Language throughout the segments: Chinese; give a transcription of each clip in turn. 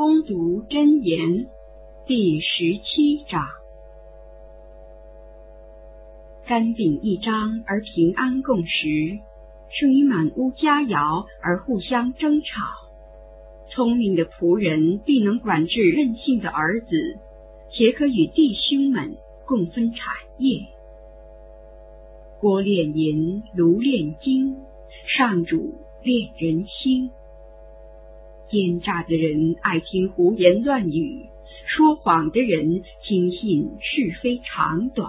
攻读真言第17章。干顶一张而平安共食，胜于满屋佳肴而互相争吵。聪明的仆人必能管制任性的儿子，且可与弟兄们共分产业。锅炼银，炉炼金，上主炼人心。奸诈的人爱听胡言乱语，说谎的人轻信是非长短。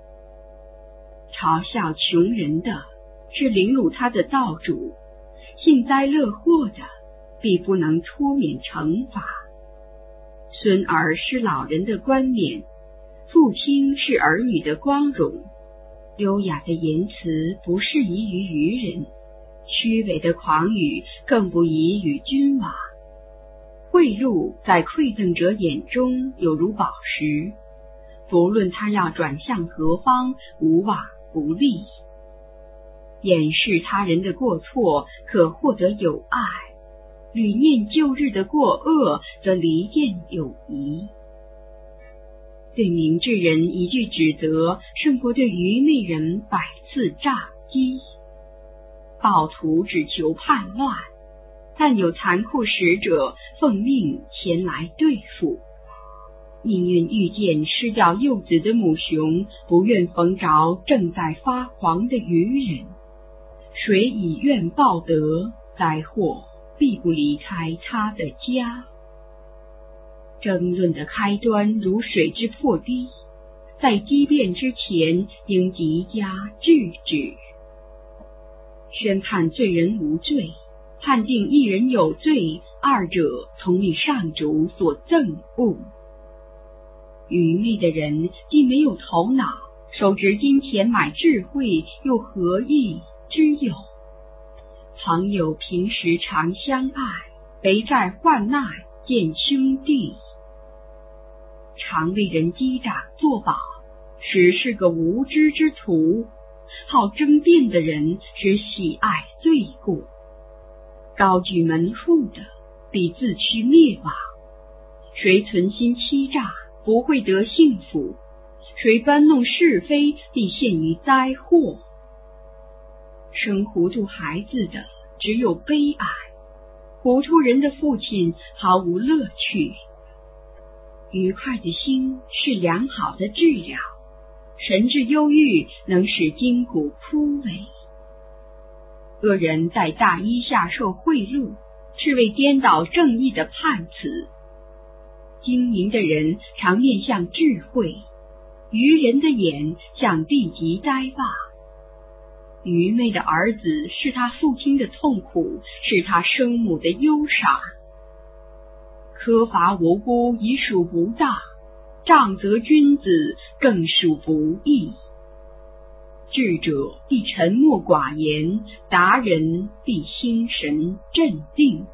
嘲笑穷人的是凌辱他的道主，幸灾乐祸的必不能脱免惩罚。孙儿是老人的冠冕，父亲是儿女的光荣。优雅的言辞不适宜于愚人，虚伪的狂语更不宜于君王。贿赂在馈赠者眼中有如宝石，不论他要转向何方，无往不利。掩饰他人的过错，可获得友爱；捋念旧日的过恶，则离间友谊。对明智人一句指责，胜过对愚昧人100次诈讥。暴徒只求叛乱，但有残酷使者奉命前来对付。宁愿遇见失掉幼子的母熊，不愿逢着正在发狂的愚人。谁以怨报德，灾祸必不离开他的家。争论的开端如水之破堤，在激辩之前应极加制止。宣判罪人无罪，判定一人有罪，二者同为上主所憎恶。愚昧的人既没有头脑，手执金钱买智慧，又何益之有？朋友平时常相爱，肥债患难见兄弟。常为人击掌作保，实是个无知之徒。好争辩的人只喜爱罪过，高举门户的必自趋灭亡。谁存心欺诈，不会得幸福；谁搬弄是非，必陷于灾祸。生糊涂孩子的只有悲哀，糊涂人的父亲毫无乐趣。愉快的心是良好的治疗，神志忧郁能使筋骨枯萎。恶人在大衣下受贿赂，是为颠倒正义的判词。精明的人常面向智慧，愚人的眼向地极灾霸。愚昧的儿子是他父亲的痛苦，是他生母的忧伤。苛罚无辜已属不当，杖责君子更属不义。智者必沉默寡言，达人必心神镇定。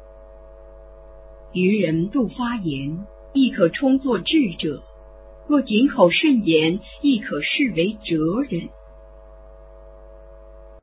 愚人不发言，亦可充作智者；若谨口慎言，亦可视为哲人。